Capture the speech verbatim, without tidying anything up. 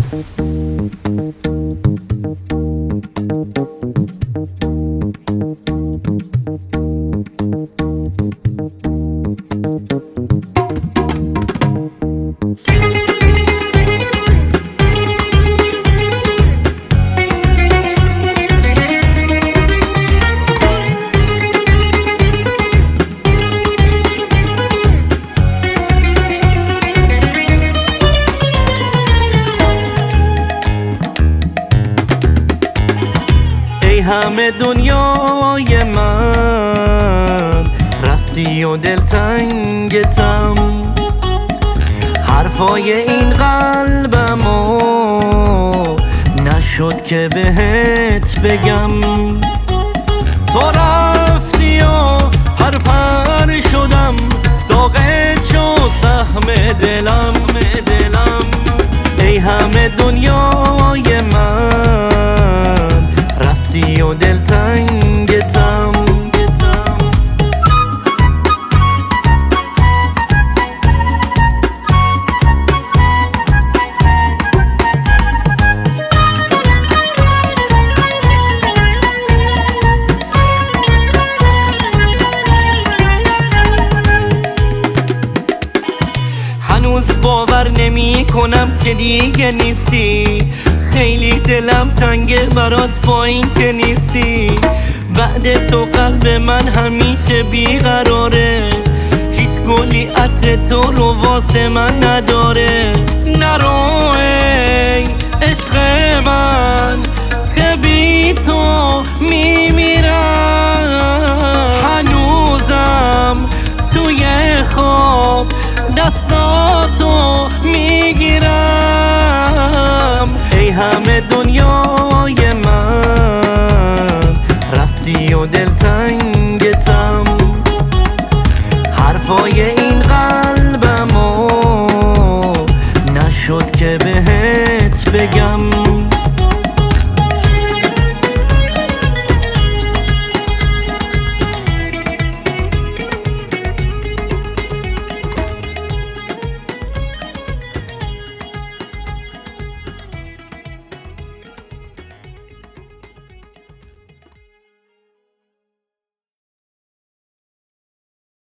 همه دنیای من رفتی و دلتنگتم، حرفای این قلبمو نشد که بهت بگم. تو رفتی و پر پر شدم، داغت شو سهم دلم دلم. ای همه دنیای من رفتی و دلتنگتم. هنوز باور نمی کنم که دیگه نیستی، خیلی دلم تنگه برات با این که نیستی. بعد تو قلب من همیشه بیقراره، هیچ گلی عطر تو رو واسه من نداره. نرو ای عشق من که بی تو میمیرم، هنوزم توی خواب دستاتو میگیرم. ای همه دنیای من رفتی و دلتنگتم، حرفای